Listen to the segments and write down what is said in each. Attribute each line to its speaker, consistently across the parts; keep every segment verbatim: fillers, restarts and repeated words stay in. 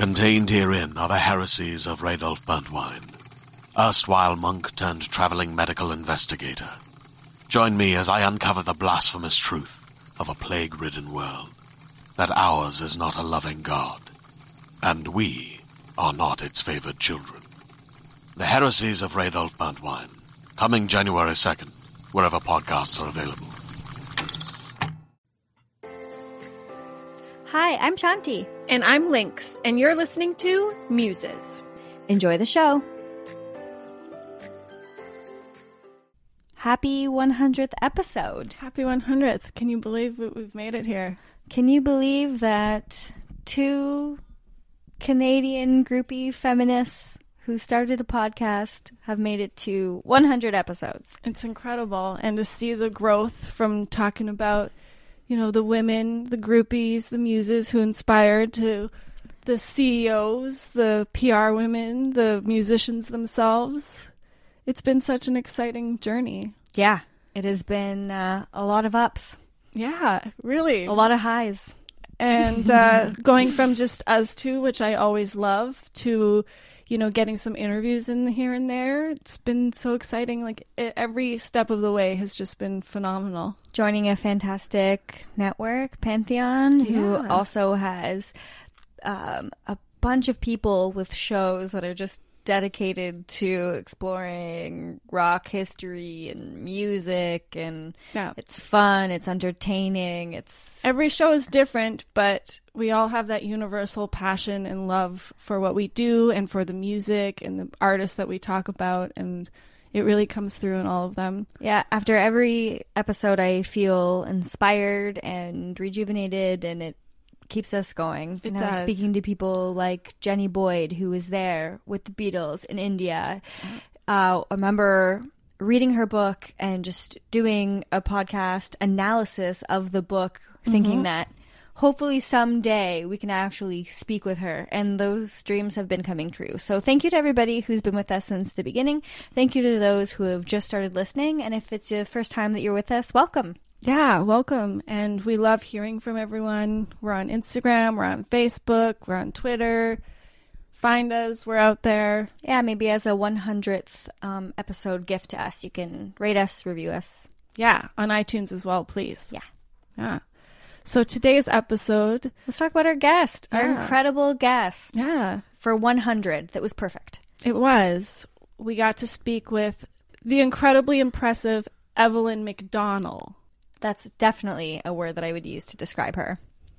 Speaker 1: Contained herein are the heresies of Radolf Burntwine, erstwhile monk turned traveling medical investigator. Join me as I uncover the blasphemous truth of a plague-ridden world, that ours is not a loving God, and we are not its favored children. The heresies of Radolf Burntwine, coming January second, wherever podcasts are available.
Speaker 2: Hi, I'm Shanti.
Speaker 3: And I'm Lynx, and you're listening to Muses.
Speaker 2: Enjoy the show. Happy one hundredth episode.
Speaker 3: Happy one hundredth. Can you believe we've made it here?
Speaker 2: Can you believe that two Canadian groupie feminists who started a podcast have made it to one hundred episodes?
Speaker 3: It's incredible. And to see the growth from talking about, you know, the women, the groupies, the muses who inspired, to the C E Os, the P R women, the musicians themselves. It's been such an exciting journey.
Speaker 2: Yeah, it has been uh, a lot of ups.
Speaker 3: Yeah, really.
Speaker 2: A lot of highs.
Speaker 3: And uh, going from just us two, which I always love, to, you know, getting some interviews in here and there. It's been so exciting. Like, it, every step of the way has just been phenomenal.
Speaker 2: Joining a fantastic network, Pantheon,
Speaker 3: Yeah.
Speaker 2: who also has um, a bunch of people with shows that are just dedicated to exploring rock history and music, and
Speaker 3: Yeah.
Speaker 2: it's fun, it's entertaining, it's...
Speaker 3: Every show is different, but we all have that universal passion and love for what we do and for the music and the artists that we talk about, and it really comes through in all of them.
Speaker 2: Yeah, after every episode I feel inspired and rejuvenated, and it keeps us going.
Speaker 3: It
Speaker 2: and I was
Speaker 3: does.
Speaker 2: speaking to people like Jenny Boyd, who was there with the Beatles in India. Uh, I remember reading her book and just doing a podcast analysis of the book, thinking
Speaker 3: Mm-hmm.
Speaker 2: that hopefully someday we can actually speak with her. And those dreams have been coming true. So thank you to everybody who's been with us since the beginning. Thank you to those who have just started listening. And if it's the first time that you're with us, welcome.
Speaker 3: Yeah, welcome. And we love hearing from everyone. We're on Instagram, we're on Facebook, we're on Twitter. Find us, we're out there.
Speaker 2: Yeah, maybe as a one hundredth um, episode gift to us, you can rate us, review us.
Speaker 3: Yeah, on iTunes as well, please.
Speaker 2: Yeah.
Speaker 3: Yeah. So today's episode,
Speaker 2: Let's talk about our guest, our
Speaker 3: Yeah.
Speaker 2: incredible guest.
Speaker 3: yeah,
Speaker 2: For one hundred, that was perfect.
Speaker 3: it was. We got to speak with the incredibly impressive Evelyn McDonnell.
Speaker 2: That's definitely a word that I would use to describe her.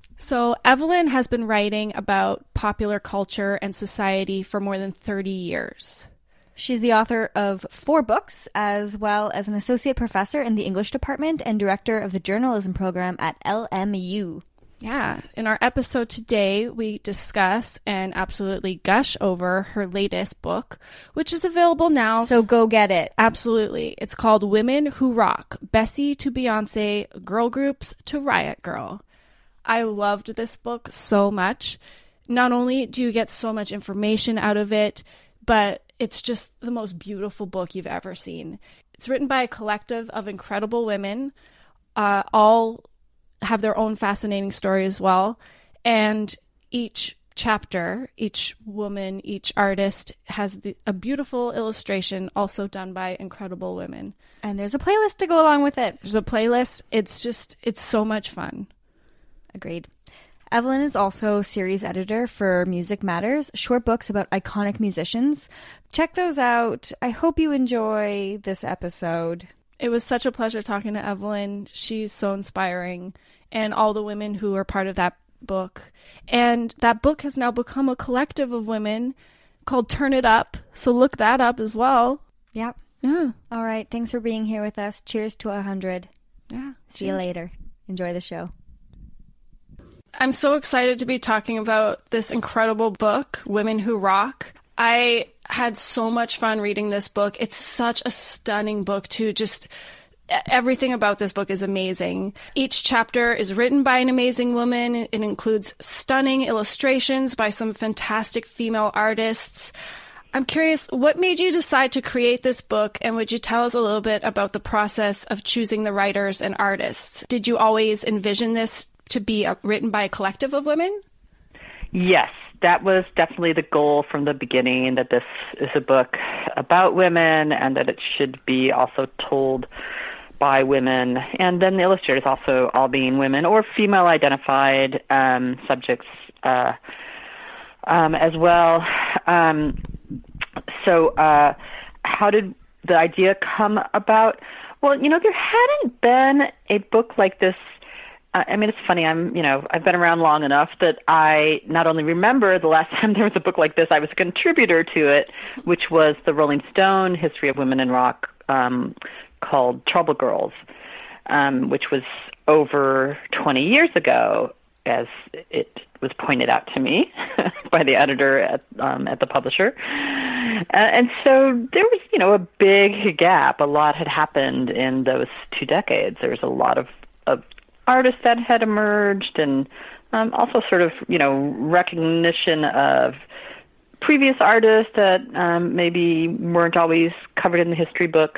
Speaker 3: So Evelyn has been writing about popular culture and society for more than thirty years.
Speaker 2: She's the author of four books, as well as an associate professor in the English department and director of the journalism program at L M U.
Speaker 3: Yeah. In our episode today, we discuss and absolutely gush over her latest book, which is available now.
Speaker 2: So go get it.
Speaker 3: Absolutely. It's called Women Who Rock, Bessie to Beyonce, Girl Groups to Riot Girl. I loved this book so much. Not only do you get so much information out of it, but it's just the most beautiful book you've ever seen. It's written by a collective of incredible women, uh, all have their own fascinating story as well. And each chapter, each woman, each artist has the, a beautiful illustration also done by incredible women.
Speaker 2: And there's a playlist to go along with it.
Speaker 3: There's a playlist. It's just, it's so much fun.
Speaker 2: Agreed. Evelyn is also series editor for Music Matters, short books about iconic musicians. Check those out. I hope you enjoy this episode.
Speaker 3: It was such a pleasure talking to Evelyn. She's so inspiring. And all the women who are part of that book. And that book has now become a collective of women called Turn It Up. So look that up as well.
Speaker 2: Yep.
Speaker 3: Yeah.
Speaker 2: All right. Thanks for being here with us. Cheers to one hundred.
Speaker 3: Yeah.
Speaker 2: See you later. Enjoy the show.
Speaker 3: I'm so excited to be talking about this incredible book, Women Who Rock. I had so much fun reading this book. It's such a stunning book, too. Just everything about this book is amazing. Each chapter is written by an amazing woman. It includes stunning illustrations by some fantastic female artists. I'm curious, what made you decide to create this book, and would you tell us a little bit about the process of choosing the writers and artists? Did you always envision this to be a, written by a collective of women?
Speaker 4: Yes, that was definitely the goal from the beginning, that this is a book about women and that it should be also told by women. And then the illustrators also all being women or female-identified um, subjects uh, um, as well. Um, so uh, how did the idea come about? Well, you know, there hadn't been a book like this. I mean, it's funny. I'm, you know, I've been around long enough that I not only remember the last time there was a book like this, I was a contributor to it, which was the Rolling Stone History of Women in Rock, um, called Trouble Girls, um, which was over twenty years ago, as it was pointed out to me by the editor at um, at the publisher. Uh, and so there was, you know, a big gap. A lot had happened in those two decades. There was a lot of, of artists that had emerged, and um, also sort of, you know, recognition of previous artists that um, maybe weren't always covered in the history books.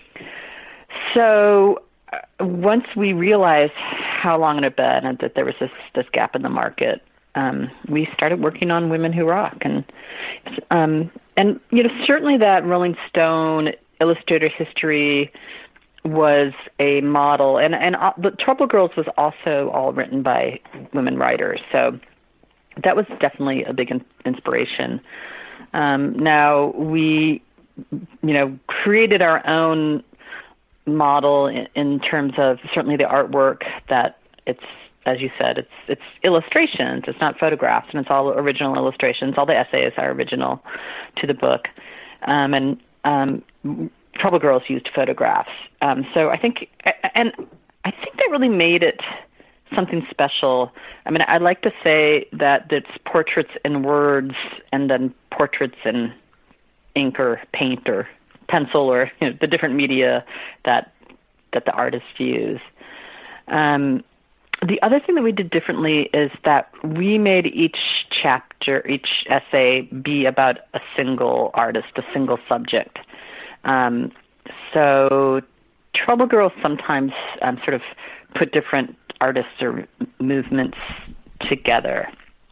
Speaker 4: So uh, once we realized how long it had been and that there was this, this gap in the market, um, we started working on Women Who Rock. And, um, and you know, certainly that Rolling Stone illustrator history was a model, and and uh, the Trouble Girls was also all written by women writers, so that was definitely a big in- inspiration. Um, now we, you know, created our own model in, in terms of certainly the artwork. That it's, as you said, it's it's illustrations. It's not photographs, and it's all original illustrations. All the essays are original to the book, um, and um, Trouble Girls used photographs. Um, so I think, and I think that really made it something special. I mean, I like to say that it's portraits in words and then portraits in ink or paint or pencil, or, you know, the different media that that the artists use. Um, the other thing that we did differently is that we made each chapter, each essay, be about a single artist, a single subject. Um, so Trouble Girls sometimes um, sort of put different artists or movements together.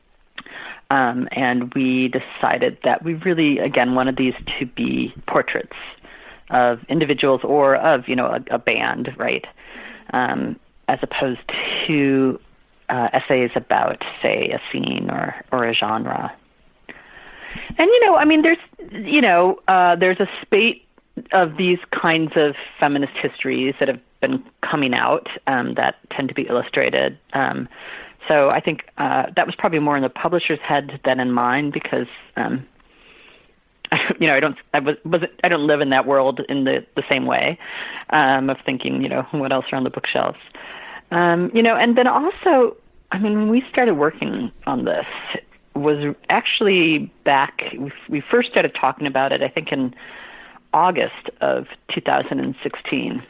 Speaker 4: Um, and we decided that we really, again, wanted these to be portraits of individuals or of, you know, a, a band, right? Um, as opposed to uh, essays about, say, a scene or, or a genre. And, you know, I mean, there's, you know, uh, there's a spate of these kinds of feminist histories that have been coming out um, that tend to be illustrated. Um, so I think uh, that was probably more in the publisher's head than in mine, because, um, you know, I don't, I was, wasn't, I don't live in that world in the, the same way um, of thinking, you know, what else are on the bookshelves. Um, you know, and then also, I mean, when we started working on this, it was actually back, we, we first started talking about it, I think, in August of two thousand sixteen.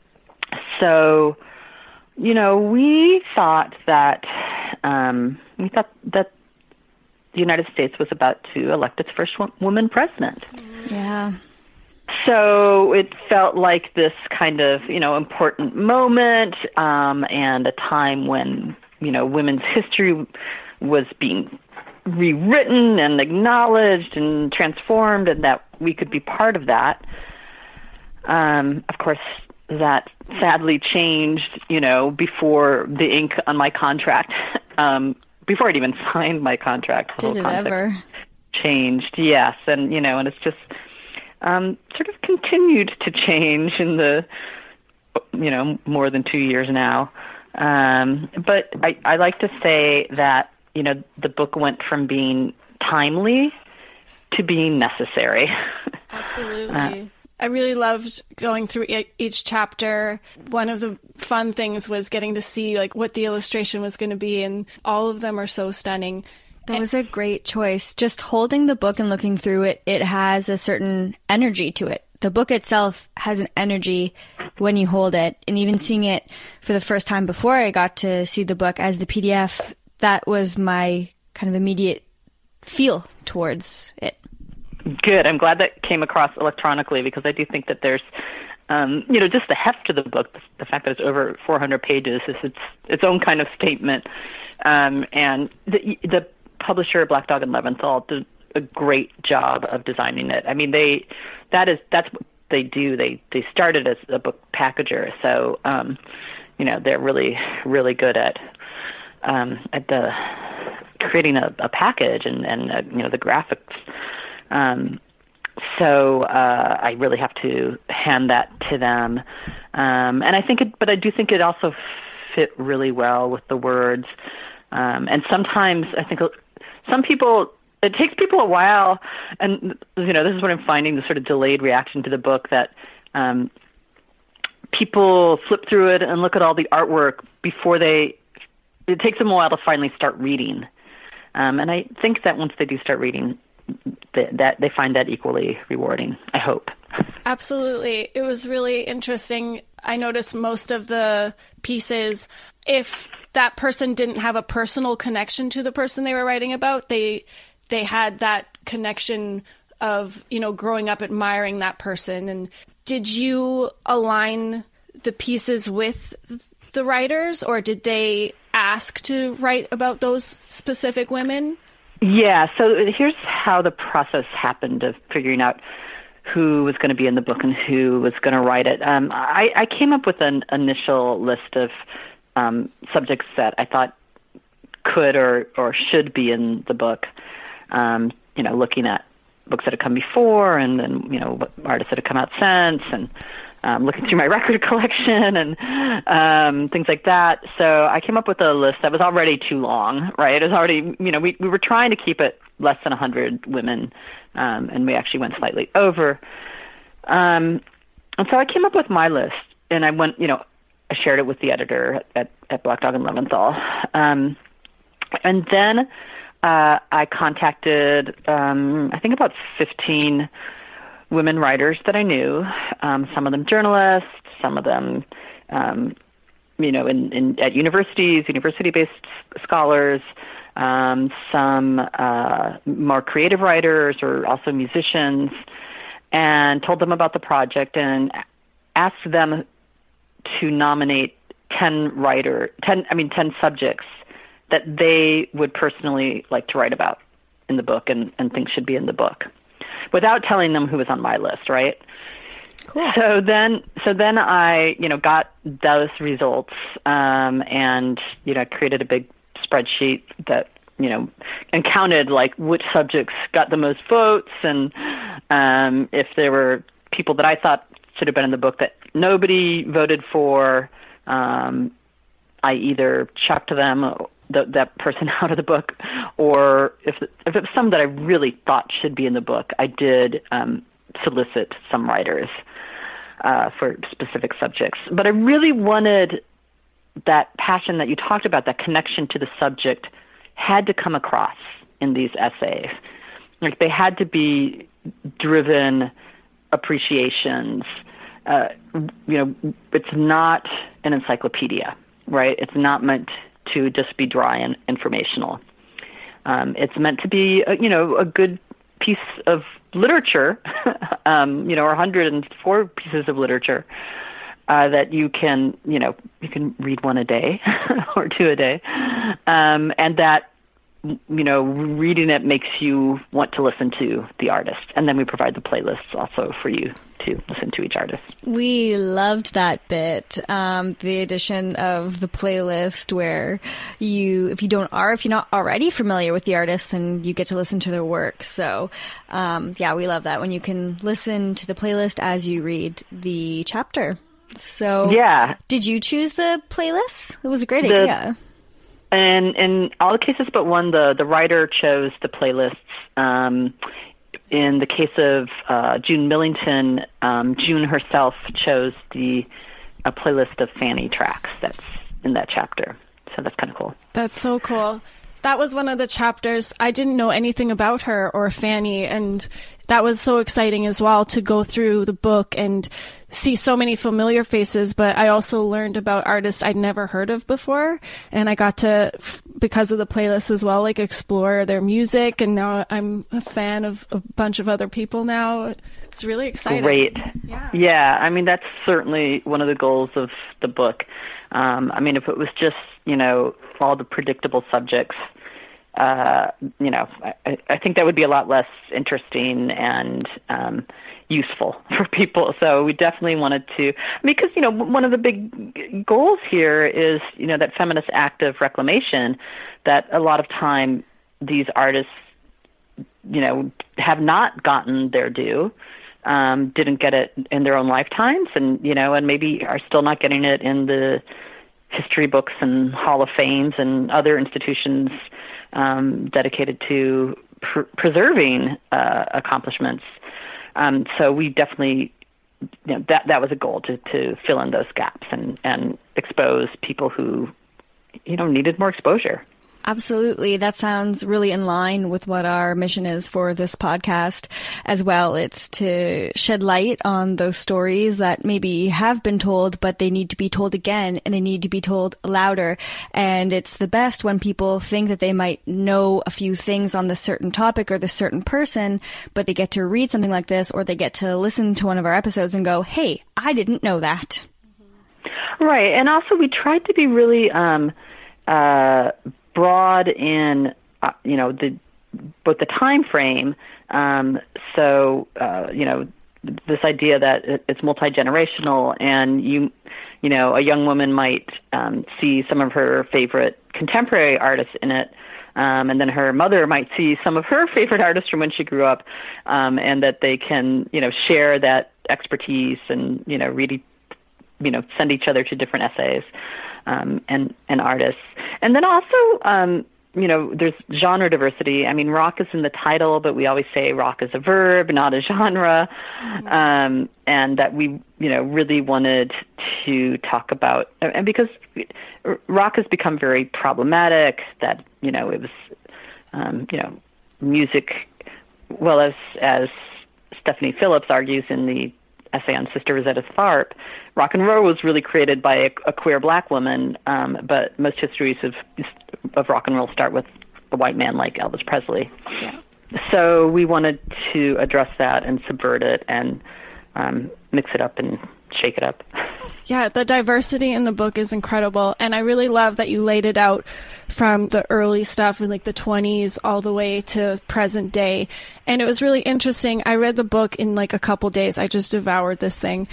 Speaker 4: So, you know, we thought that um, we thought that the United States was about to elect its first wo- woman president.
Speaker 2: Yeah.
Speaker 4: So it felt like this kind of, you know, important moment, um, and a time when, you know, women's history was being rewritten and acknowledged and transformed, and that we could be part of that. Um, of course, that sadly changed, you know, before the ink on my contract, um, before I'd even signed my contract.
Speaker 2: Did it ever?
Speaker 4: Changed, yes. And, you know, and it's just um, sort of continued to change in the, you know, more than two years now. Um, but I, I like to say that, you know, the book went from being timely to being necessary.
Speaker 3: Absolutely.
Speaker 4: Uh,
Speaker 3: I really loved going through e- each chapter. One of the fun things was getting to see like what the illustration was going to be, and all of them are so stunning.
Speaker 2: That was a great choice. Just holding the book and looking through it, it has a certain energy to it. The book itself has an energy when you hold it, and even seeing it for the first time before I got to see the book as the P D F, that was my kind of immediate feel towards it.
Speaker 4: Good. I'm glad that came across electronically, because I do think that there's, um, you know, just the heft of the book, the fact that it's over four hundred pages is its its own kind of statement. Um, and the the publisher, Black Dog and Leventhal, did a great job of designing it. I mean, they that is that's what they do. They they started as a book packager, so um, you know they're really really good at um, at the creating a, a package and and uh, you know the graphics. Um, so uh, I really have to hand that to them, um, and I think it. But I do think it also fit really well with the words, um, and sometimes I think some people. It takes people a while, and you know this is what I'm finding, the sort of delayed reaction to the book, that um, people flip through it and look at all the artwork before they, it takes them a while to finally start reading. Um, and I think that once they do start reading, th- that they find that equally rewarding, I hope.
Speaker 3: Absolutely. It was really interesting. I noticed most of the pieces, if that person didn't have a personal connection to the person they were writing about, they they had that connection of, you know, growing up admiring that person. And did you align the pieces with the writers, or did they ask to write about those specific women?
Speaker 4: Yeah, so here's how the process happened of figuring out who was going to be in the book and who was going to write it. Um, I, I came up with an initial list of um, subjects that I thought could or, or should be in the book. Um, you know, looking at books that had come before, and then you know what artists that had come out since, and um, looking through my record collection and um, things like that. So I came up with a list that was already too long, right? It was already, you know, we we were trying to keep it less than a hundred women, um, and we actually went slightly over. Um, and so I came up with my list, and I went, you know, I shared it with the editor at, at Black Dog and Leventhal, um, and then. Uh, I contacted, um, I think about fifteen women writers that I knew, um, some of them journalists, some of them, um, you know, in, in at universities, university-based scholars, um, some uh, more creative writers or also musicians, and told them about the project and asked them to nominate ten writer, ten, I mean, ten subjects that they would personally like to write about in the book and, and think should be in the book, without telling them who was on my list, right?
Speaker 2: Cool.
Speaker 4: So then, so then I, you know, got those results, um, and you know, created a big spreadsheet that you know, and counted like which subjects got the most votes, and um, if there were people that I thought should have been in the book that nobody voted for, um, I either chucked them. The, that person out of the book, or if if it was some that I really thought should be in the book, I did um, solicit some writers uh, for specific subjects. But I really wanted that passion that you talked about, that connection to the subject, had to come across in these essays. Like they had to be driven appreciations. Uh, you know, it's not an encyclopedia, right? It's not meant to just be dry and informational. Um, it's meant to be, a, you know, a good piece of literature, um, you know, or one hundred four pieces of literature uh, that you can, you know, you can read one a day or two a day, um, and that, you know, reading it makes you want to listen to the artist. And then we provide the playlists also for you to listen to each artist.
Speaker 2: We loved that bit, um, the addition of the playlist where you, if you don't are, if you're not already familiar with the artist, then you get to listen to their work. So, um, yeah, we love that when you can listen to the playlist as you read the chapter. So,
Speaker 4: yeah.
Speaker 2: Did you choose the playlist? It was a great
Speaker 4: the,
Speaker 2: idea.
Speaker 4: And in all the cases but one, the, the writer chose the playlists. Um, in the case of uh, June Millington, um, June herself chose the a playlist of Fanny tracks that's in that chapter. So that's kind of cool.
Speaker 3: That's so cool. That was one of the chapters. I didn't know anything about her or Fanny, and that was so exciting as well to go through the book and see so many familiar faces, but I also learned about artists I'd never heard of before, and I got to, because of the playlist as well, like explore their music, and now I'm a fan of a bunch of other people now. It's really exciting.
Speaker 4: Great.
Speaker 3: Yeah.
Speaker 4: Yeah, I mean, that's certainly one of the goals of the book. Um, I mean, if it was just, you know, all the predictable subjects, uh, uh, you know, I, I think that would be a lot less interesting and um, useful for people. So we definitely wanted to, because, you know, one of the big goals here is, you know, that feminist act of reclamation, that a lot of time these artists, you know, have not gotten their due, um, didn't get it in their own lifetimes, and, you know, and maybe are still not getting it in the history books and Hall of Fames and other institutions um, dedicated to pr- preserving uh, accomplishments. Um, so we definitely, you know, that that was a goal, to, to fill in those gaps and, and expose people who, you know, needed more exposure.
Speaker 2: Absolutely. That sounds really in line with what our mission is for this podcast as well. It's to shed light on those stories that maybe have been told, but they need to be told again, and they need to be told louder. And it's the best when people think that they might know a few things on this certain topic or this certain person, but they get to read something like this, or they get to listen to one of our episodes and go, hey, I didn't know that.
Speaker 4: Right. And also we tried to be really, um, uh, broad in, uh, you know, the both the time frame. Um, so, uh, you know, this idea that it, it's multi-generational, and you, you know, a young woman might um, see some of her favorite contemporary artists in it, um, and then her mother might see some of her favorite artists from when she grew up, um, and that they can, you know, share that expertise and, you know, read, you know, send each other to different essays. Um, and, and artists. And then also, um, you know, there's genre diversity. I mean, rock is in the title, but we always say rock is a verb, not a genre. Mm-hmm. Um, and that we, you know, really wanted to talk about, and because rock has become very problematic, that, you know, it was, um, you know, music, well, as, as Stephanie Phillips argues in the essay on Sister Rosetta Tharpe, rock and roll was really created by a, a queer black woman, um, but most histories of of rock and roll start with a white man like Elvis Presley.
Speaker 2: Yeah.
Speaker 4: So we wanted to address that and subvert it and um, mix it up and shake it up.
Speaker 3: Yeah, the diversity in the book is incredible, and I really love that you laid it out from the early stuff in like the twenties all the way to present day. And it was really interesting. I read the book in like a couple days. I just devoured this thing.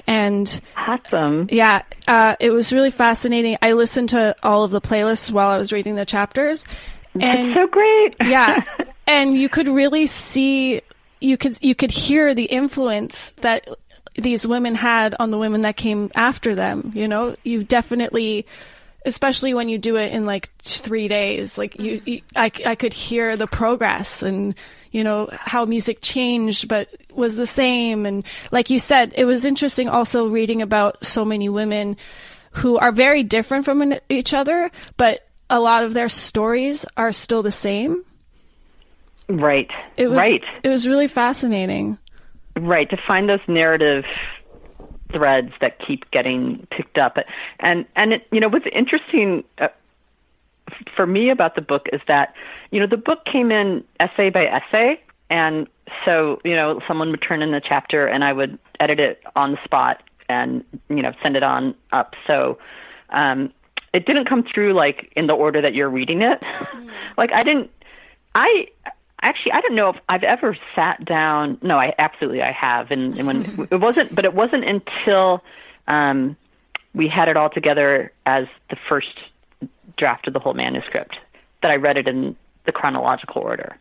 Speaker 3: And
Speaker 4: awesome.
Speaker 3: Yeah, uh, it was really fascinating. I listened to all of the playlists while I was reading the chapters. And
Speaker 4: that's so great.
Speaker 3: Yeah. And you could really see, you could, you could hear the influence that these women had on the women that came after them. You know, you definitely, especially when you do it in like three days, like you, you I, I could hear the progress and, you know, how music changed, but was the same. And like you said, it was interesting also reading about so many women who are very different from each other, but a lot of their stories are still the same.
Speaker 4: Right.
Speaker 3: It was,
Speaker 4: right.
Speaker 3: It was really fascinating.
Speaker 4: Right. To find those narrative threads that keep getting picked up. And, and it, you know, what's interesting uh, for me about the book is that, you know, the book came in essay by essay. And so, you know, someone would turn in the chapter and I would edit it on the spot and, you know, send it on up. So um, it didn't come through like in the order that you're reading it. Mm. Like I didn't, I, Actually, I don't know if I've ever sat down. No, I absolutely I have, and, and when it wasn't, but it wasn't until um, we had it all together as the first draft of the whole manuscript that I read it in the chronological order.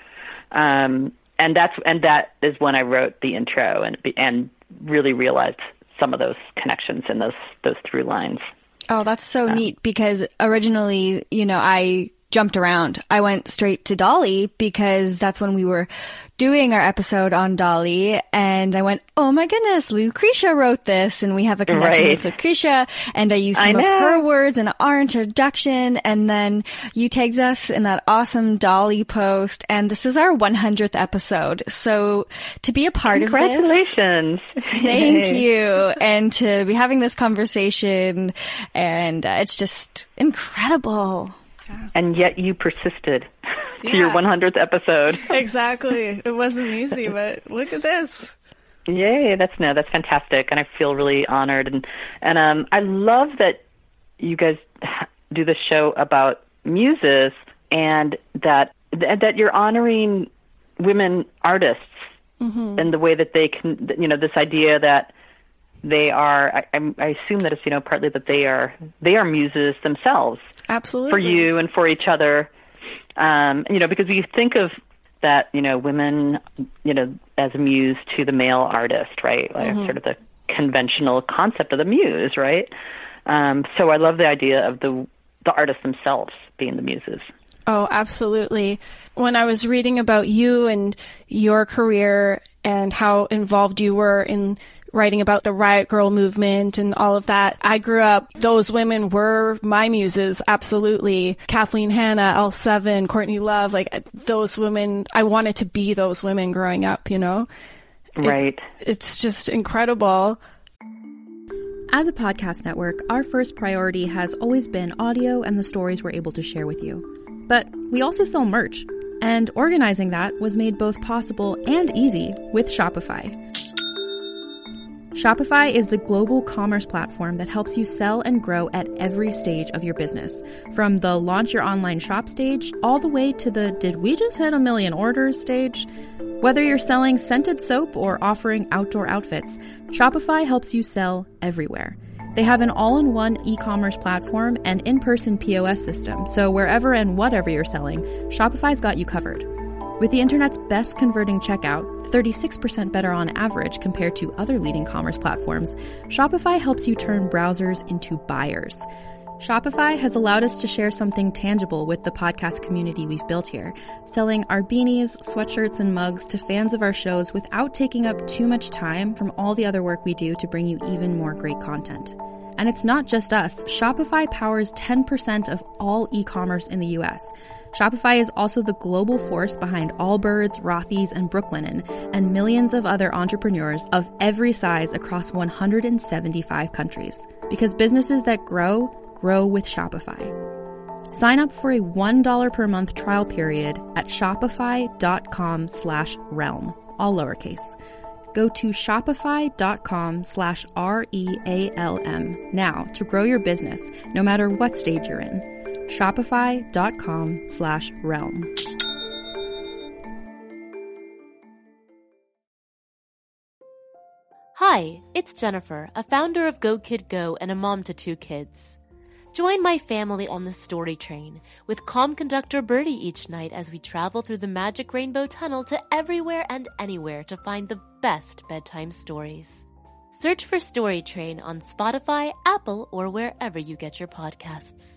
Speaker 4: Um, and that's and that is when I wrote the intro and and really realized some of those connections and those those through lines.
Speaker 2: Oh, that's so um, neat, because originally, you know, I jumped around. I went straight to Dolly because that's when we were doing our episode on Dolly, and I went, oh my goodness, Lucretia wrote this, and we have a connection
Speaker 4: right.
Speaker 2: with Lucretia, and I used some
Speaker 4: I
Speaker 2: of her words in our introduction, and then you tagged us in that awesome Dolly post, and this is our one hundredth episode. So to be a part of this,
Speaker 4: congratulations.
Speaker 2: Thank you. And to be having this conversation, and uh, it's just incredible.
Speaker 4: And yet you persisted
Speaker 3: yeah.
Speaker 4: to your one hundredth episode.
Speaker 3: Exactly. It wasn't easy, but look at this.
Speaker 4: Yay, that's no, that's fantastic, and I feel really honored, and and um, I love that you guys do this show about muses, and that that you're honoring women artists mm-hmm. in the way that they can, you know, this idea that they are, I, I assume that it's, you know, partly that they are, they are muses themselves.
Speaker 3: Absolutely.
Speaker 4: For you and for each other. Um, you know, because you think of that, you know, women, you know, as a muse to the male artist, right? Like mm-hmm. sort of the conventional concept of the muse, right? Um, so I love the idea of the the artists themselves being the muses.
Speaker 3: Oh, absolutely. When I was reading about you and your career and how involved you were in writing about the Riot Grrrl movement and all of that, I grew up, those women were my muses, absolutely. Kathleen Hanna, L seven, Courtney Love, like those women, I wanted to be those women growing up, you know?
Speaker 4: Right.
Speaker 3: It, it's just incredible.
Speaker 5: As a podcast network, our first priority has always been audio and the stories we're able to share with you. But we also sell merch, and organizing that was made both possible and easy with Shopify. Shopify is the global commerce platform that helps you sell and grow at every stage of your business. From the launch your online shop stage, all the way to the did we just hit a million orders stage? Whether you're selling scented soap or offering outdoor outfits, Shopify helps you sell everywhere. They have an all-in-one e-commerce platform and in-person P O S system, so wherever and whatever you're selling, Shopify's got you covered. With the internet's best converting checkout, thirty-six percent better on average compared to other leading commerce platforms, Shopify helps you turn browsers into buyers. Shopify has allowed us to share something tangible with the podcast community we've built here, selling our beanies, sweatshirts, and mugs to fans of our shows without taking up too much time from all the other work we do to bring you even more great content. And it's not just us. Shopify powers ten percent of all e-commerce in the U S. Shopify is also the global force behind Allbirds, Rothy's, and Brooklinen, and millions of other entrepreneurs of every size across one hundred seventy-five countries. Because businesses that grow, grow with Shopify. Sign up for a one dollar per month trial period at shopify.com slash realm, all lowercase. Go to shopify.com slash R-E-A-L-M now to grow your business, no matter what stage you're in. Shopify.com slash realm.
Speaker 6: Hi, it's Jennifer, a founder of Go Kid Go and a mom to two kids. Join my family on the story train with calm conductor Birdie each night as we travel through the magic rainbow tunnel to everywhere and anywhere to find the best bedtime stories. Search for Story Train on Spotify, Apple, or wherever you get your podcasts.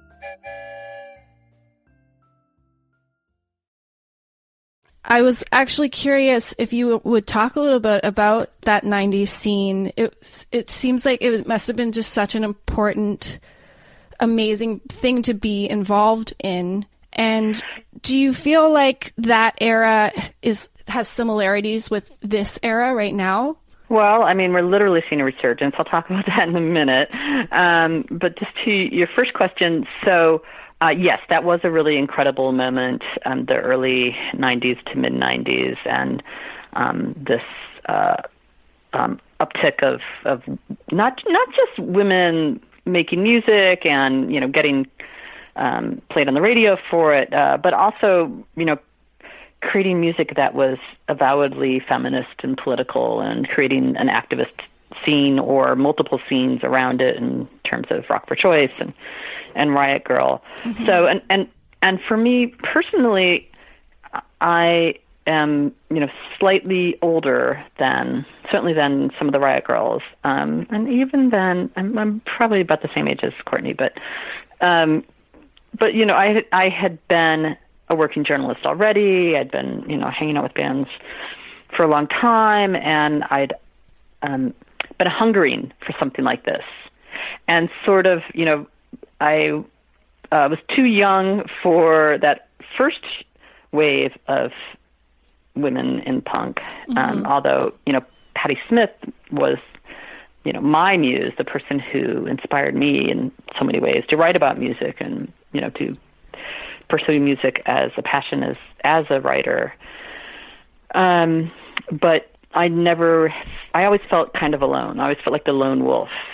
Speaker 3: I was actually curious if you would talk a little bit about that nineties scene. It, it seems like it must have been just such an important, amazing thing to be involved in. And do you feel like that era is has similarities with this era right now?
Speaker 4: Well, I mean, we're literally seeing a resurgence. I'll talk about that in a minute. Um, but just to your first question, so uh, yes, that was a really incredible moment, um, the early nineties to mid-nineties, and um, this uh, um, uptick of, of not not just women making music and, you know, getting um, played on the radio for it, uh, but also, you know, creating music that was avowedly feminist and political, and creating an activist scene or multiple scenes around it in terms of Rock for Choice and, and Riot Grrrl. Mm-hmm. So, and, and, and for me personally, I am, you know, slightly older than, certainly than some of the Riot Grrrls. Um, and even then, I'm, I'm probably about the same age as Courtney, but, um, but, you know, I, I had been a working journalist already. I'd been, you know, hanging out with bands for a long time, and I'd um, been hungering for something like this. And sort of, you know, I uh, was too young for that first wave of women in punk, mm-hmm. um, although, you know, Patti Smith was, you know, my muse, the person who inspired me in so many ways to write about music and, you know, to pursue music as a passion as as a writer. Um, but I never, I always felt kind of alone. I always felt like the lone wolf.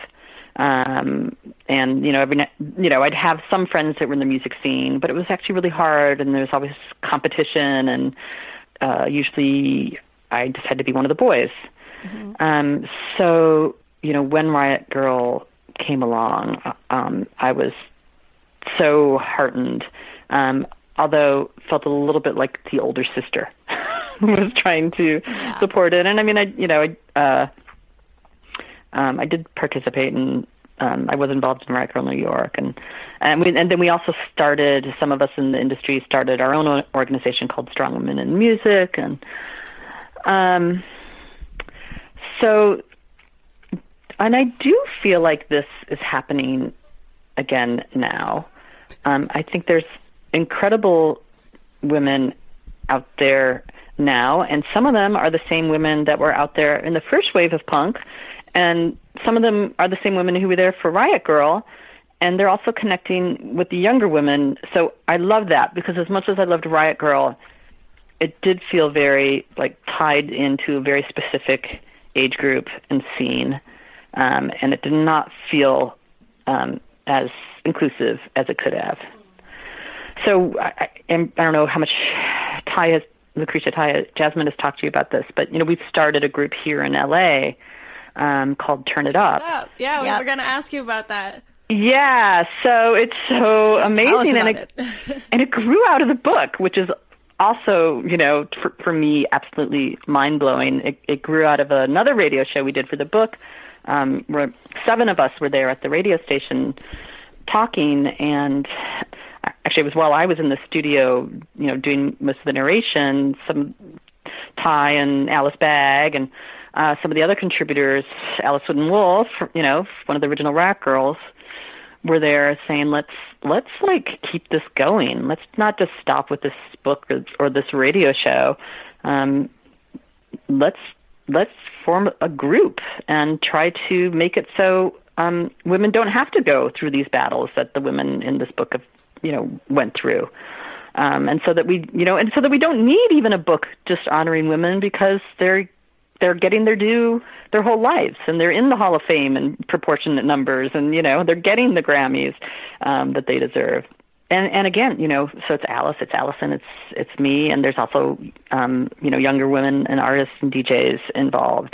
Speaker 4: Um, and, you know, every, you know, I'd have some friends that were in the music scene, but it was actually really hard, and there was always competition, and uh, usually I just had to be one of the boys. Mm-hmm. Um, so, you know, when Riot Grrrl came along, um, I was so heartened, um, although felt a little bit like the older sister who was trying to yeah. support it. And I mean, I, you know, I, uh, um, I did participate in, um, I was involved in Riot Grrrl New York, and, and we, and then we also started, some of us in the industry started our own organization called Strong Women in Music. And, um, so, and I do feel like this is happening again now. Um, I think there's incredible women out there now, and some of them are the same women that were out there in the first wave of punk, and some of them are the same women who were there for Riot Grrrl, and they're also connecting with the younger women. So I love that, because as much as I loved Riot Grrrl, it did feel very like tied into a very specific age group and scene, um, and it did not feel um, as inclusive as it could have. So I, I, I don't know how much Ty has, Lucretia Ty, Jasmine has talked to you about this, but you know, we've started a group here in L A um, called Turn It Up.
Speaker 3: Oh, yeah,
Speaker 2: yep.
Speaker 3: we were going to ask you about that.
Speaker 4: Yeah, so it's so
Speaker 3: Just
Speaker 4: amazing, and
Speaker 3: it,
Speaker 4: it and it grew out of the book, which is also, you know, for, for me, absolutely mind blowing. It, it grew out of another radio show we did for the book, um, where seven of us were there at the radio station talking, and actually it was while I was in the studio, you know, doing most of the narration, some Ty and Alice Bagg and uh, some of the other contributors, Alice Wooden-Wolf, you know, one of the original Riot Grrrls, were there saying, let's let's like keep this going. Let's not just stop with this book or, or this radio show. Um, let's let's form a group and try to make it so um, women don't have to go through these battles that the women in this book have, you know, went through. Um, and so that we, you know, and so that we don't need even a book just honoring women, because they're they're getting their due their whole lives, and they're in the Hall of Fame in proportionate numbers, and, you know, they're getting the Grammys um, that they deserve. And and again, you know, so it's Alice, it's Allison, it's it's me, and there's also, um, you know, younger women and artists and D Js involved.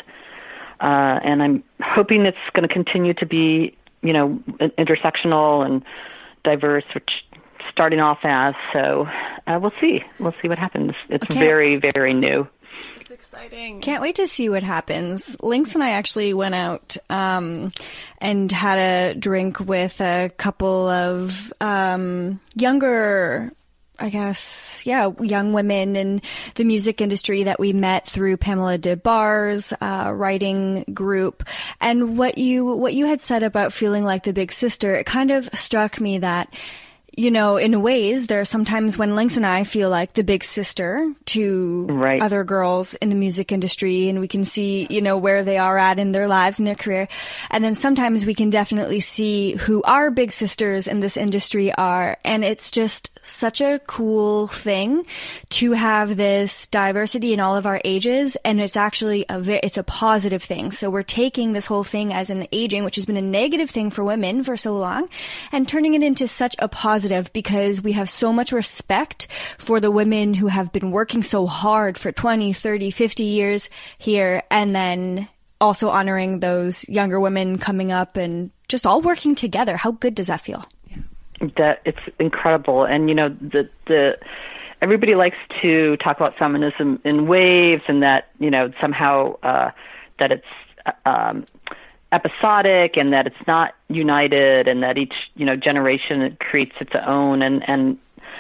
Speaker 4: Uh, and I'm hoping it's going to continue to be, you know, intersectional and diverse, which starting off as. So uh, we'll see. We'll see what happens. It's okay. very, very new.
Speaker 3: It's exciting.
Speaker 2: Can't wait to see what happens. Lynx and I actually went out um, and had a drink with a couple of um, younger, I guess, yeah, young women in the music industry that we met through Pamela Des Barres' uh, writing group. And what you what you had said about feeling like the big sister, it kind of struck me that, you know, in ways, there are sometimes when Lynx and I feel like the big sister to
Speaker 4: right.
Speaker 2: other girls in the music industry, and we can see, you know, where they are at in their lives and their career. And then sometimes we can definitely see who our big sisters in this industry are. And it's just such a cool thing to have this diversity in all of our ages. And it's actually a ve- it's a positive thing. So we're taking this whole thing as an aging, which has been a negative thing for women for so long, and turning it into such a positive, because we have so much respect for the women who have been working so hard for twenty, thirty, fifty years here, and then also honoring those younger women coming up and just all working together. How good does that feel?
Speaker 4: That it's incredible. And, you know, the the everybody likes to talk about feminism in waves, and that, you know, somehow uh, that it's um, episodic, and that it's not united, and that each, you know, generation creates its own. And, and,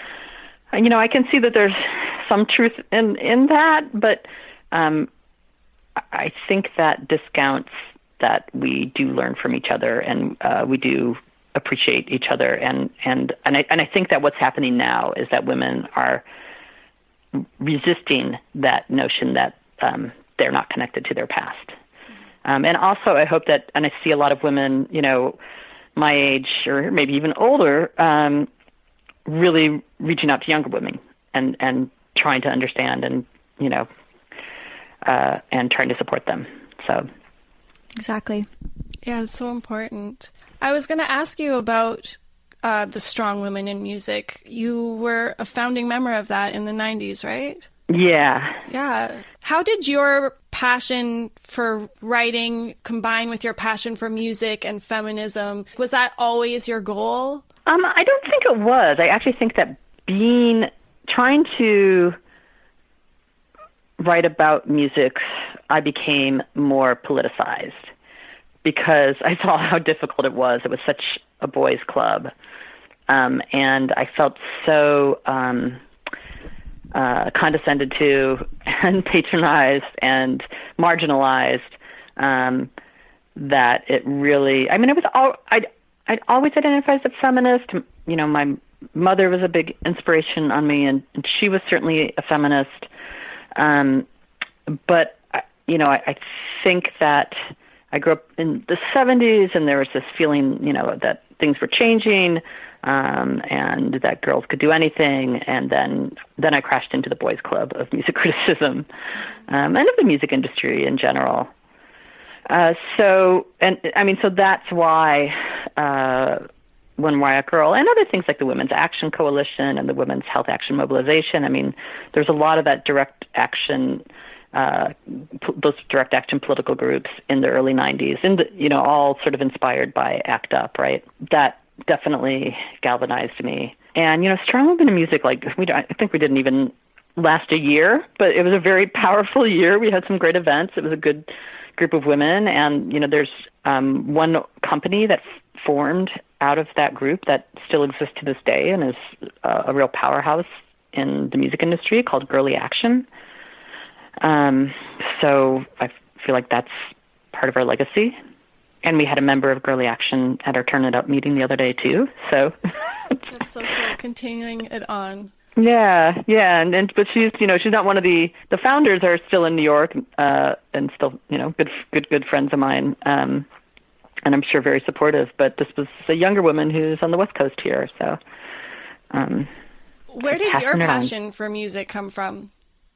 Speaker 4: you know, I can see that there's some truth in, in that, but um, I think that discounts that we do learn from each other, and uh, we do appreciate each other. And, and, and I, and I think that what's happening now is that women are resisting that notion that um, they're not connected to their past. Um, and also, I hope that, and I see a lot of women, you know, my age or maybe even older, um, really reaching out to younger women and, and trying to understand and, you know, uh, and trying to support them. So.
Speaker 2: Exactly.
Speaker 3: Yeah, it's so important. I was going to ask you about uh, the Strong Women in Music. You were a founding member of that in the nineties, right?
Speaker 4: Yeah.
Speaker 3: Yeah. How did your passion for writing combine with your passion for music and feminism? Was that always your goal?
Speaker 4: Um, I don't think it was. I actually think that being, trying to write about music, I became more politicized because I saw how difficult it was. It was such a boys' club. Um, and I felt so um, uh, condescended to and patronized and marginalized um, that it really, I mean, it was all, I'd, I'd always identified as a feminist. You know, my mother was a big inspiration on me, and, and she was certainly a feminist. Um, but, you know, I, I think that I grew up in the seventies, and there was this feeling, you know, that things were changing, um, and that girls could do anything. And then, then I crashed into the boys' club of music criticism, um, and of the music industry in general. Uh, so, and I mean, so that's why, uh, when Riot Grrrl and other things like the Women's Action Coalition and the Women's Health Action Mobilization, I mean, there's a lot of that direct action, uh, p- those direct action political groups in the early nineties, and, you know, all sort of inspired by ACT UP, right? That definitely galvanized me. And, you know, Strong Women in Music, like, we, I think we didn't even last a year, but it was a very powerful year. We had some great events. It was a good group of women, and, you know, there's um, one company that f- formed out of that group that still exists to this day and is uh, a real powerhouse in the music industry called Girly Action. Um, so I feel like that's part of our legacy. And we had a member of Girly Action at our Turn It Up meeting the other day too. So
Speaker 3: that's so cool, continuing it on.
Speaker 4: Yeah, yeah, and, and but she's, you know, she's not one of the the founders are still in New York, uh, and still, you know, good good good friends of mine, um, and I'm sure very supportive. But this was a younger woman who's on the West Coast here, so. Um,
Speaker 3: Where did your passion for music come from?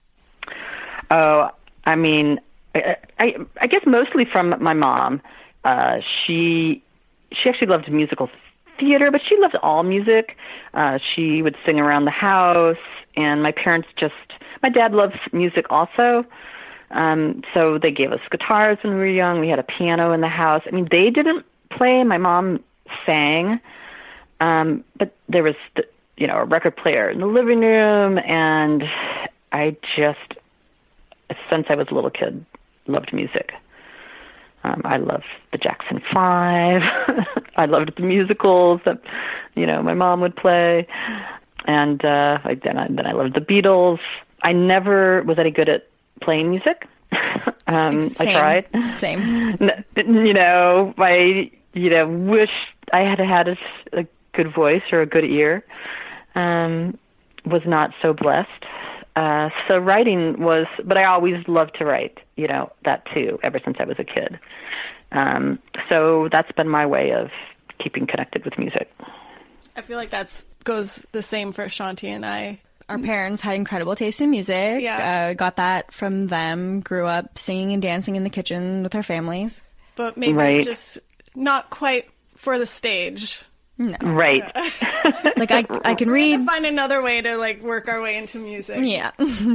Speaker 4: Oh, I mean, I, I I guess mostly from my mom. Uh, she she actually loved musical theater, but she loved all music. Uh, she would sing around the house, and my parents just, my dad loves music also. Um, so they gave us guitars when we were young. We had a piano in the house. I mean, they didn't play. My mom sang. Um, but there was, the, you know, a record player in the living room, and I just, since I was a little kid, loved music. Um, I loved the Jackson Five. I loved the musicals that, you know, my mom would play, and uh, I, then, I, then I loved the Beatles. I never was any good at playing music. um,
Speaker 2: Same.
Speaker 4: I tried.
Speaker 2: Same.
Speaker 4: You know, I you know wish I had had a, a good voice or a good ear. Um, was not so blessed. Uh, so writing was, but I always loved to write, you know, that too, ever since I was a kid. Um, so that's been my way of keeping connected with music.
Speaker 3: I feel like that's goes the same for Shanti and I.
Speaker 2: Our parents had incredible taste in music.
Speaker 3: Yeah.
Speaker 2: Uh, got that from them. Grew up singing and dancing in the kitchen with our families.
Speaker 3: But maybe
Speaker 4: right.
Speaker 3: just not quite for the stage.
Speaker 2: No.
Speaker 4: Right.
Speaker 2: Like, I I can
Speaker 3: We
Speaker 2: read.
Speaker 3: have to find another way to, like, work our way into music.
Speaker 2: Yeah.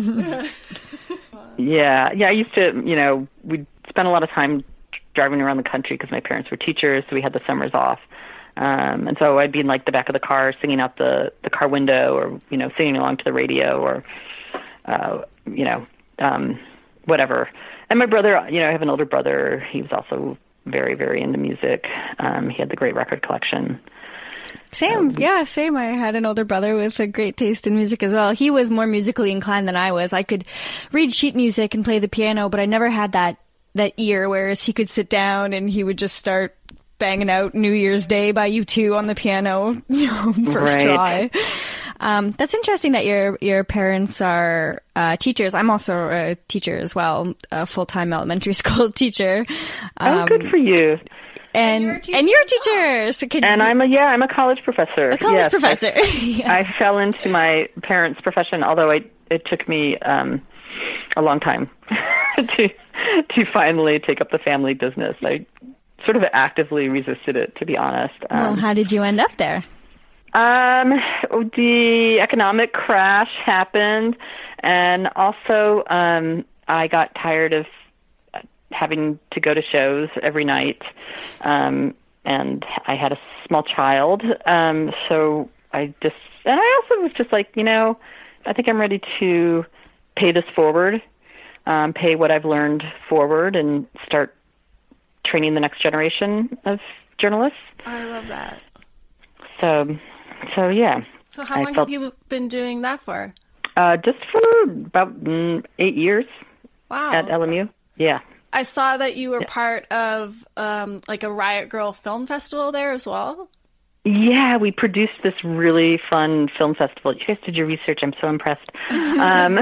Speaker 4: Yeah. Yeah. I used to, you know, we'd spend a lot of time driving around the country because my parents were teachers, so we had the summers off. Um, and so I'd be in, like, the back of the car singing out the, the car window, or, you know, singing along to the radio, or, uh, you know, um, whatever. And my brother, you know, I have an older brother. He was also very, very into music. Um, he had the great record collection.
Speaker 2: Same, yeah, same. I had an older brother with a great taste in music as well. He was more musically inclined than I was. I could read sheet music and play the piano, but I never had that, that ear, whereas he could sit down and he would just start banging out New Year's Day by U two on the piano, you know, first
Speaker 4: Right.
Speaker 2: try. Um, that's interesting that your your parents are uh, teachers. I'm also a teacher as well, a full-time elementary school teacher. Um,
Speaker 4: Oh, good for you.
Speaker 2: And
Speaker 3: And you're a teacher
Speaker 2: and you're a
Speaker 3: as well.
Speaker 2: teacher. So can
Speaker 4: And
Speaker 2: you-
Speaker 4: I'm a, yeah, I'm a college professor.
Speaker 2: a college
Speaker 4: Yes,
Speaker 2: professor.
Speaker 4: I,
Speaker 2: Yeah.
Speaker 4: I fell into my parents' profession, although I, it took me um, a long time to to finally take up the family business. I sort of actively resisted it, to be honest. Um,
Speaker 2: well, how did you end up there?
Speaker 4: Um, the economic crash happened, and also um, I got tired of having to go to shows every night, um, and I had a small child, um, so I just, and I also was just like, you know, I think I'm ready to pay this forward, um, pay what I've learned forward, and start training the next generation of journalists.
Speaker 3: I love that.
Speaker 4: So, so yeah.
Speaker 3: So how
Speaker 4: I
Speaker 3: long
Speaker 4: felt,
Speaker 3: have you been doing that for?
Speaker 4: Uh, just for about mm, eight years.
Speaker 3: Wow.
Speaker 4: At L M U. Yeah.
Speaker 3: I saw that you were
Speaker 4: yeah.
Speaker 3: part of um, like a Riot Girl film festival there as well.
Speaker 4: Yeah, we produced this really fun film festival. You guys did your research. I'm so impressed. um,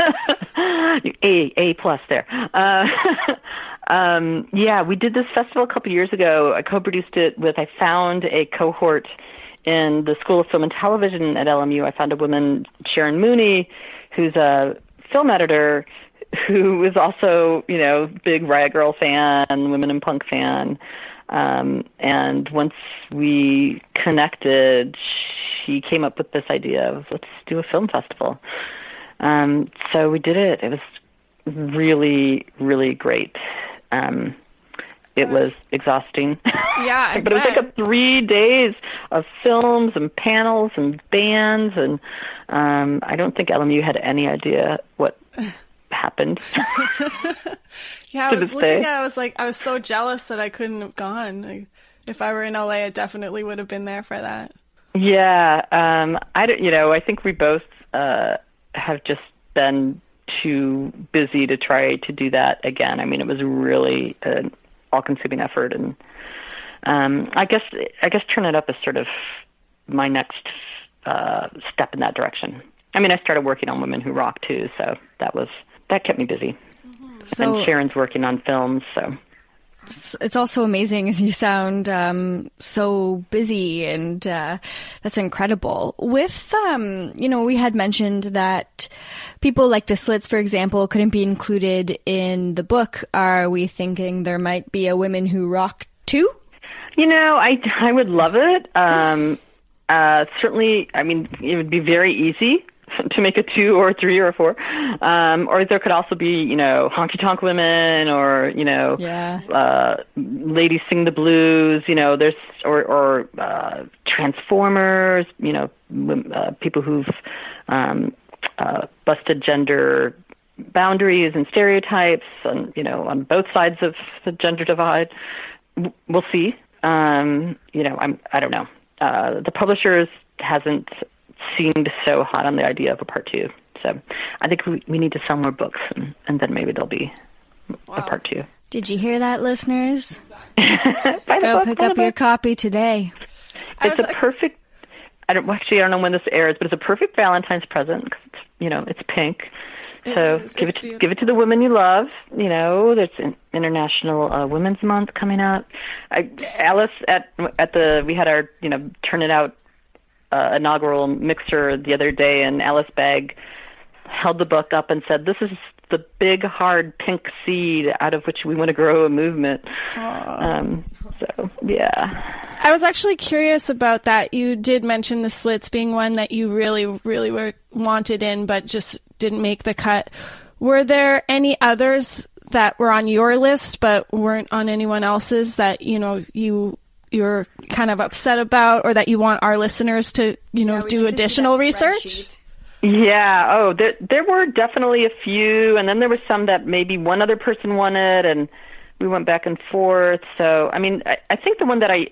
Speaker 4: a A plus there. Uh, um, yeah, we did this festival a couple of years ago. I co-produced it with. I found a cohort in the School of Film and Television at L M U. I found a woman, Sharon Mooney, who's a film editor, who was also, you know, big Riot Girl fan, Women in Punk fan. Um, and once we connected, she came up with this idea of, let's do a film festival. Um, so we did it. It was really, really great. Um, it was exhausting.
Speaker 3: Yeah, I
Speaker 4: but it was like a three days of films and panels and bands. And um, I don't think L M U had any idea what happened.
Speaker 3: Yeah, I was looking at it, I was like, I was so jealous that I couldn't have gone. Like, if I were in L A, I definitely would have been there for that. Yeah,
Speaker 4: um, I don't, you know, I think we both uh, have just been too busy to try to do that again. I mean, it was really an all-consuming effort, and um, I guess I guess Turn It Up is sort of my next uh, step in that direction. I mean, I started working on Women Who Rock too, so that was that kept me busy.
Speaker 2: So,
Speaker 4: and Sharon's working on films, so.
Speaker 2: It's also amazing as you sound um, so busy, and uh, that's incredible. With, um, you know, we had mentioned that people like the Slits, for example, couldn't be included in the book. Are we thinking there might be a Women Who Rock too?
Speaker 4: You know, I, I would love it. Um, uh, certainly, I mean, it would be very easy to make a two or a three or a four. Um, or there could also be, you know, honky tonk women, or, you know,
Speaker 2: yeah.
Speaker 4: uh, ladies sing the blues, you know, there's, or, or, uh, transformers, you know, uh, people who've, um, uh, busted gender boundaries and stereotypes, and, you know, on both sides of the gender divide. We'll see. Um, you know, I'm, I don't know. Uh, the publishers hasn't seemed so hot on the idea of a part two. So I think we, we need to sell more books, and, and then maybe there'll be wow. a part two.
Speaker 2: Did you hear that, listeners?
Speaker 4: Exactly.
Speaker 2: Go
Speaker 4: book,
Speaker 2: pick up your copy today.
Speaker 4: It's a like... perfect, I don't actually, I don't know when this airs, but it's a perfect Valentine's present, because it's, you know, it's pink. So
Speaker 3: it
Speaker 4: give
Speaker 3: it's
Speaker 4: it to,
Speaker 3: beautiful.
Speaker 4: give it to the women you love. You know, there's an International uh, Women's Month coming up. I, Alice at at the we had our you know Turn It Out uh, inaugural mixer the other day, and Alice Begg held the book up and said, "This is the big hard pink seed out of which we want to grow a movement." Um, so yeah.
Speaker 3: I was actually curious about that. You did mention the Slits being one that you really, really were wanted in, but just didn't make the cut. Were there any others that were on your list but weren't on anyone else's that, you know, you you're kind of upset about, or that you want our listeners to, you know, yeah, do additional research?
Speaker 4: Yeah. Oh, there there were definitely a few, and then there was some that maybe one other person wanted, and we went back and forth. So, I mean, I, I think the one that I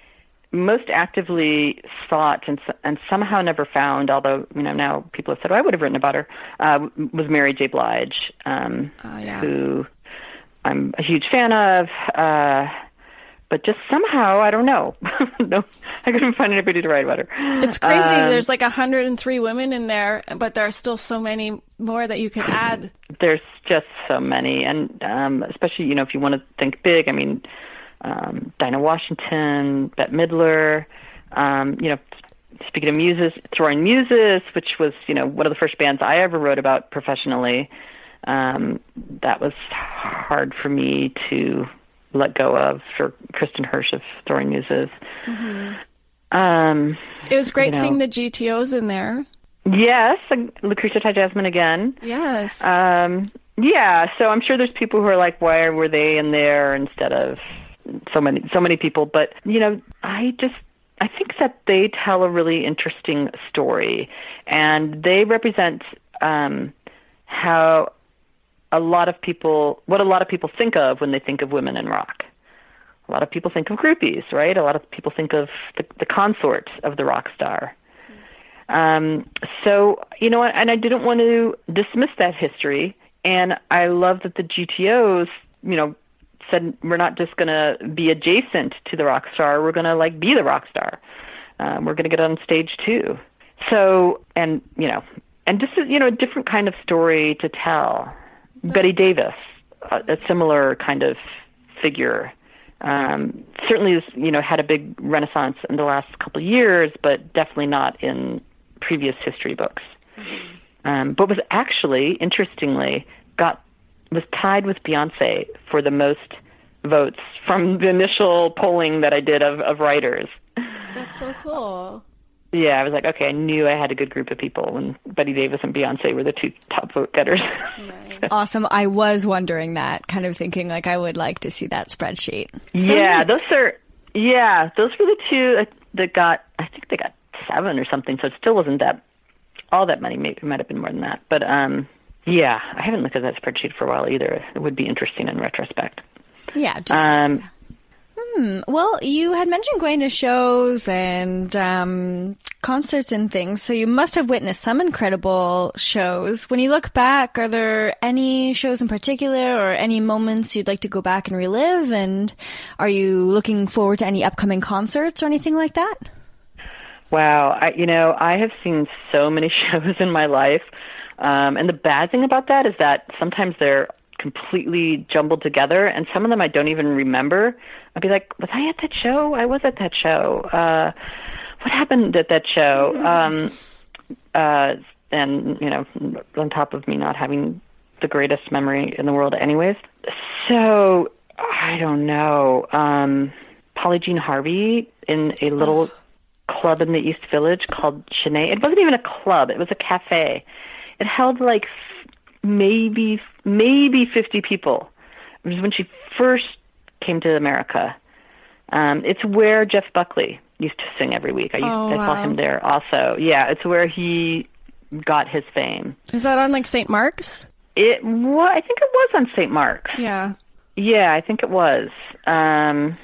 Speaker 4: most actively sought and and somehow never found, although, you know, now people have said, oh, I would have written about her, uh, was Mary J. Blige, um,
Speaker 3: oh, yeah.
Speaker 4: who I'm a huge fan of, uh, but just somehow, I don't know. no, I couldn't find anybody to write about her.
Speaker 3: It's crazy.
Speaker 4: Um,
Speaker 3: There's like one hundred three women in there, but there are still so many more that you could add.
Speaker 4: There's just so many, and um, especially, you know, if you want to think big, I mean, Um, Dinah Washington, Bette Midler, um, you know, speaking of muses, Throwing Muses, which was, you know, one of the first bands I ever wrote about professionally. Um, that was hard for me to let go of, or Kristen Hirsch of Throwing Muses.
Speaker 3: Mm-hmm.
Speaker 4: Um,
Speaker 3: it was great
Speaker 4: you know,
Speaker 3: seeing the G T Os in there.
Speaker 4: Yes, Lucretia Ty Jasmine again.
Speaker 3: Yes.
Speaker 4: Um, yeah, so I'm sure there's people who are like, why were they in there instead of so many so many people? But, you know, I just, I think that they tell a really interesting story, and they represent um, how a lot of people, what a lot of people think of when they think of women in rock. A lot of people think of groupies, right? A lot of people think of the, the consort of the rock star. Um, so, you know, and I didn't want to dismiss that history. And I love that the G T Os, you know, said we're not just going to be adjacent to the rock star. We're going to, like, be the rock star. Um, we're going to get on stage, too. So, and, you know, and just, you know, a different kind of story to tell. The- Betty Davis, a, a similar kind of figure. Um, certainly, has, you know, had a big renaissance in the last couple of years, but definitely not in previous history books. Mm-hmm. Um, but was actually, interestingly, got was tied with Beyonce for the most votes from the initial polling that I did of, of writers.
Speaker 3: That's so cool.
Speaker 4: Yeah, I was like, okay, I knew I had a good group of people when Betty Davis and Beyonce were the two top vote getters.
Speaker 3: Nice.
Speaker 2: Awesome. I was wondering that, kind of thinking like I would like to see that spreadsheet. So
Speaker 4: yeah,
Speaker 2: neat.
Speaker 4: those are, yeah, those were the two that got, I think they got seven or something, so it still wasn't that, all that many, maybe it might have been more than that. But um, yeah, I haven't looked at that spreadsheet for a while either. It would be interesting in retrospect.
Speaker 2: Yeah, just...
Speaker 4: Um,
Speaker 2: Hmm. Well, you had mentioned going to shows and um, concerts and things, so you must have witnessed some incredible shows. When you look back, are there any shows in particular or any moments you'd like to go back and relive? And are you looking forward to any upcoming concerts or anything like that?
Speaker 4: Wow. I, you know, I have seen so many shows in my life. Um, and the bad thing about that is that sometimes they're completely jumbled together, and some of them I don't even remember. I'd be like, was I at that show? I was at that show. Uh, what happened at that show? Um, uh, and, you know, on top of me not having the greatest memory in the world anyways. So, I don't know. Um, Polly Jean Harvey in a little club in the East Village called Chennai. It wasn't even a club. It was a cafe. It held like maybe maybe fifty people. It was when she first came to America. Um, it's where Jeff Buckley used to sing every week. I, used,
Speaker 3: oh,
Speaker 4: I saw
Speaker 3: wow.
Speaker 4: him there also. Yeah, it's where he got his fame.
Speaker 3: Is that on like Saint Mark's?
Speaker 4: It well, I think it was on Saint Mark's.
Speaker 3: Yeah.
Speaker 4: Yeah, I think it was. Um,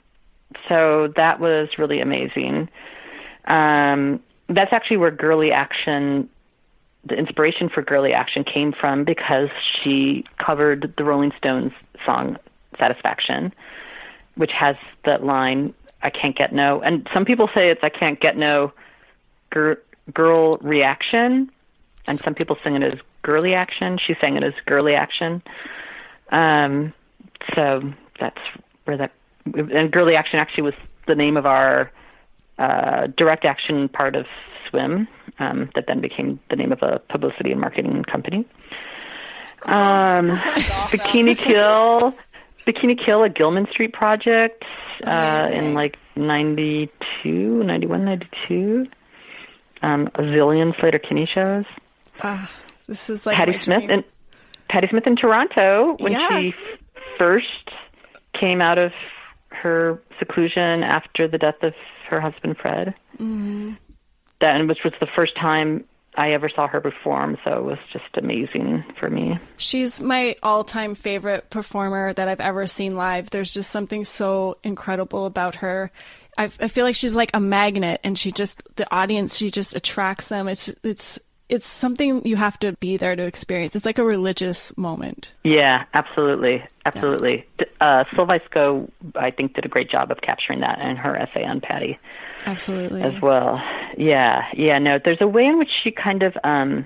Speaker 4: so that was really amazing. Um, that's actually where Girly Action, the inspiration for Girly Action came from, because she covered the Rolling Stones song Satisfaction, which has that line, I can't get no. And some people say it's I can't get no gir- girl reaction, and some people sing it as Girly Action. She sang it as Girly Action. Um, so that's where that, and Girly Action actually was the name of our uh, direct action part of Swim, um, that then became the name of a publicity and marketing company. Um, awesome. Bikini Kill, Bikini Kill, a Gilman Street project uh, in like ninety-two, ninety-one, ninety-two. Um, a zillion Slater-Kinney shows.
Speaker 3: Uh, this is like
Speaker 4: Patti Smith and Patti Smith in Toronto when
Speaker 3: yeah.
Speaker 4: she f- first came out of her seclusion after the death of her husband Fred.
Speaker 3: Mm-hmm.
Speaker 4: That which was the first time I ever saw her perform, so it was just amazing for me.
Speaker 3: She's my all-time favorite performer that I've ever seen live. There's just something so incredible about her. I, I feel like she's like a magnet, and she just, the audience, she just attracts them. It's it's it's something you have to be there to experience. It's like a religious moment.
Speaker 4: Yeah, absolutely, absolutely. Yeah. Uh, Silvisco, I think, did a great job of capturing that in her essay on Patti.
Speaker 3: Absolutely.
Speaker 4: As well. Yeah, yeah, no, there's a way in which she kind of, um,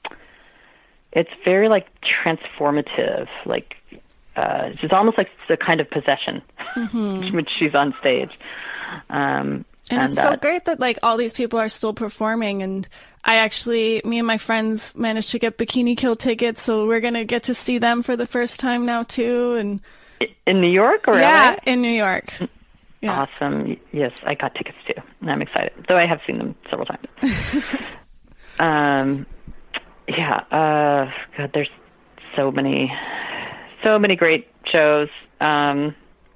Speaker 4: it's very, like, transformative, like, uh, it's almost like a kind of possession mm-hmm. when she's on stage. Um,
Speaker 3: and, and it's
Speaker 4: uh,
Speaker 3: so great that, like, all these people are still performing, and I actually, me and my friends managed to get Bikini Kill tickets, so we're going to get to see them for the first time now, too, and
Speaker 4: In New York or
Speaker 3: yeah,
Speaker 4: L A?
Speaker 3: in New York. Yeah.
Speaker 4: Awesome. Yes, I got tickets too. I'm excited, though I have seen them several times. um, yeah. Uh, God, there's so many, so many great shows. Um,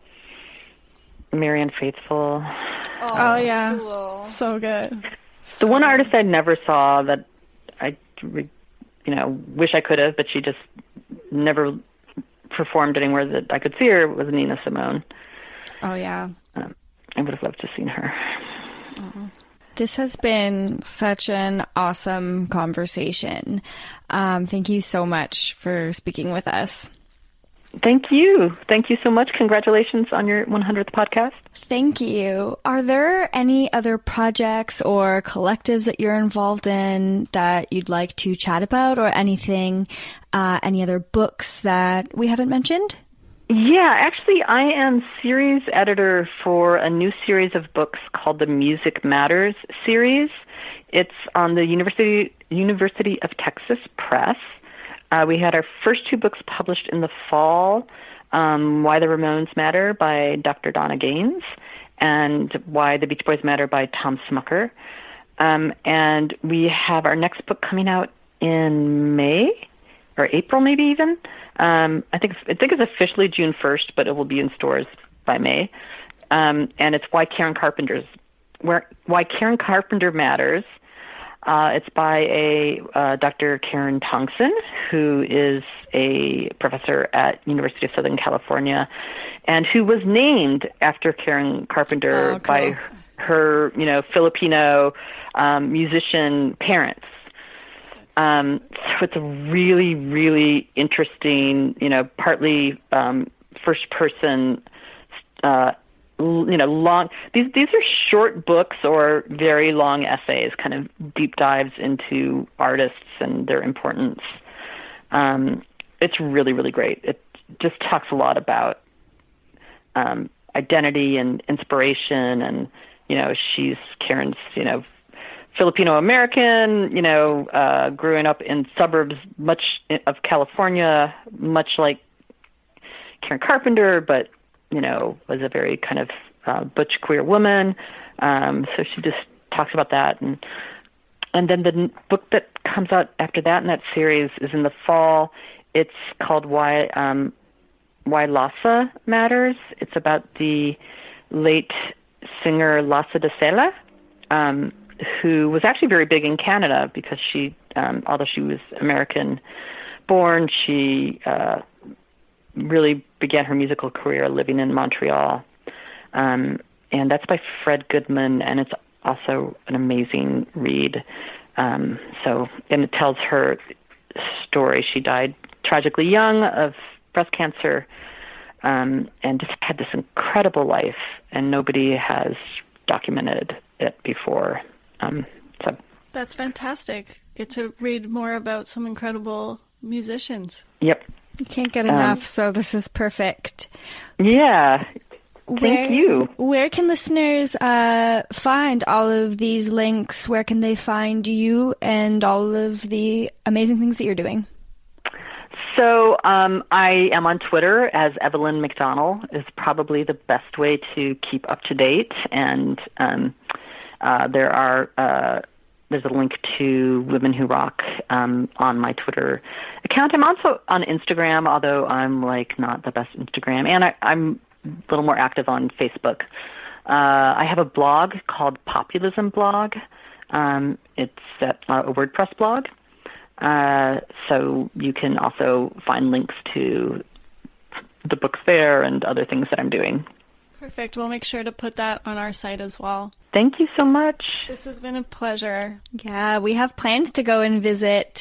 Speaker 4: Marianne Faithfull.
Speaker 3: Oh, oh yeah, cool. So good. So
Speaker 4: the one
Speaker 3: good.
Speaker 4: artist I never saw that I, you know, wish I could have, but she just never performed anywhere that I could see her was Nina Simone.
Speaker 3: Oh yeah.
Speaker 4: Um, I would have loved to have seen her.
Speaker 3: Uh-huh.
Speaker 2: This has been such an awesome conversation. Um, thank you so much for speaking with us.
Speaker 4: Thank you. Thank you so much. Congratulations on your one hundredth podcast.
Speaker 2: Thank you. Are there any other projects or collectives that you're involved in that you'd like to chat about, or anything, uh, any other books that we haven't mentioned?
Speaker 4: Yeah, actually, I am series editor for a new series of books called the Music Matters series. It's on the University University of Texas Press. Uh, we had our first two books published in the fall, um, Why the Ramones Matter by Doctor Donna Gaines and Why the Beach Boys Matter by Tom Smucker. Um, and we have our next book coming out in May or April, maybe even. Um, I think I think it's officially June first, but it will be in stores by May. Um, and it's Why Karen Carpenter's Where Why Karen Carpenter Matters. Uh, it's by a uh, Doctor Karen Tongson, who is a professor at University of Southern California, and who was named after Karen Carpenter
Speaker 2: oh, cool.
Speaker 4: by her, you know, Filipino um, musician parents. Um, so it's a really, really interesting, you know, partly um, first-person, uh, you know, long. These these are short books or very long essays, kind of deep dives into artists and their importance. Um, it's really, really great. It just talks a lot about um, identity and inspiration, and you know, she's Karen's, you know, Filipino American, you know, uh, growing up in suburbs much of California, much like Karen Carpenter, but you know, was a very kind of uh, butch queer woman. Um, so she just talks about that. And and then the n- book that comes out after that in that series is in the fall. It's called Why um, Why Lhasa Matters. It's about the late singer Lhasa de Sela, um, who was actually very big in Canada because she, um, although she was American-born, she uh, really began her musical career living in Montreal. Um, and that's by Fred Goodman, and it's also an amazing read. Um, so, and it tells her story. She died tragically young of breast cancer, um, and just had this incredible life, and nobody has documented it before. Um, so
Speaker 3: that's fantastic. Get to read more about some incredible musicians.
Speaker 4: Yep.
Speaker 2: You can't get enough,
Speaker 4: um,
Speaker 2: so this is perfect.
Speaker 4: Yeah. Thank
Speaker 2: where,
Speaker 4: you.
Speaker 2: Where can listeners uh, find all of these links? Where can they find you and all of the amazing things that you're doing?
Speaker 4: So um, I am on Twitter as Evelyn McDonnell is probably the best way to keep up to date. And um, uh, there are uh, there's a link to Women Who Rock um, on my Twitter account. I'm also on Instagram, although I'm like not the best Instagram, and I, I'm a little more active on Facebook. Uh, I have a blog called Populism Blog. Um, it's at, uh, a WordPress blog. Uh, so you can also find links to the books there and other things that I'm doing.
Speaker 3: Perfect. We'll make sure to put that on our site as well.
Speaker 4: Thank you so much.
Speaker 3: This has been a pleasure.
Speaker 2: Yeah, we have plans to go and visit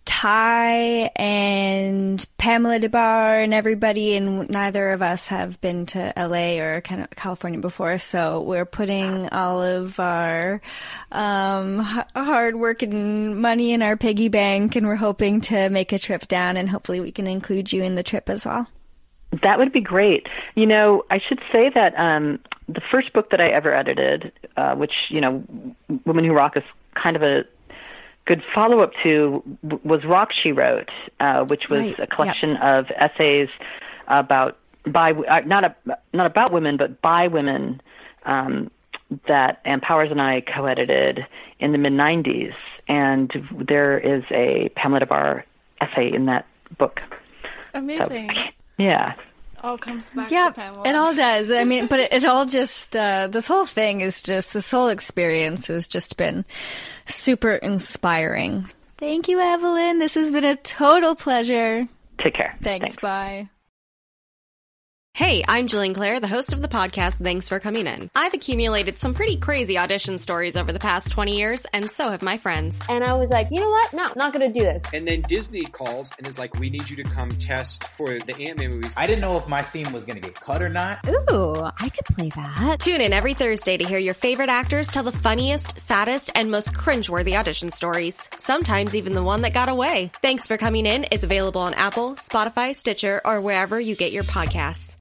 Speaker 2: Ty and Pamela DeBar and everybody, and neither of us have been to L A or kind of California before, so we're putting all of our um, hard work and money in our piggy bank, and we're hoping to make a trip down, and hopefully we can include you in the trip as well.
Speaker 4: That would be great. You know, I should say that um, the first book that I ever edited, uh, which, you know, Women Who Rock is kind of a good follow-up to, was Rock, She Wrote, uh, which was
Speaker 2: right.
Speaker 4: a collection
Speaker 2: yep.
Speaker 4: of essays about by uh, not a, not about women, but by women um, that Ann Powers and I co-edited in the mid nineties, and there is a Pamela Des Barres essay in that book.
Speaker 3: Amazing.
Speaker 4: So, yeah.
Speaker 3: All comes back
Speaker 2: Yeah,
Speaker 3: to Pamela.
Speaker 2: it all does. I mean, but it, it all just, uh, this whole thing is just, this whole experience has just been super inspiring. Thank you, Evelyn. This has been a total pleasure.
Speaker 4: Take care.
Speaker 2: Thanks.
Speaker 4: Thanks.
Speaker 2: Bye.
Speaker 7: Hey, I'm Jillian Clare, the host of the podcast Thanks for Coming In. I've accumulated some pretty crazy audition stories over the past twenty years, and so have my friends.
Speaker 8: And I was like, you know what? No, not going to do this.
Speaker 9: And then Disney calls and is like, we need you to come test for the Ant-Man movies.
Speaker 10: I didn't know if my scene was going to get cut or not.
Speaker 8: Ooh, I could play that.
Speaker 7: Tune in every Thursday to hear your favorite actors tell the funniest, saddest, and most cringeworthy audition stories. Sometimes even the one that got away. Thanks for Coming In is available on Apple, Spotify, Stitcher, or wherever you get your podcasts.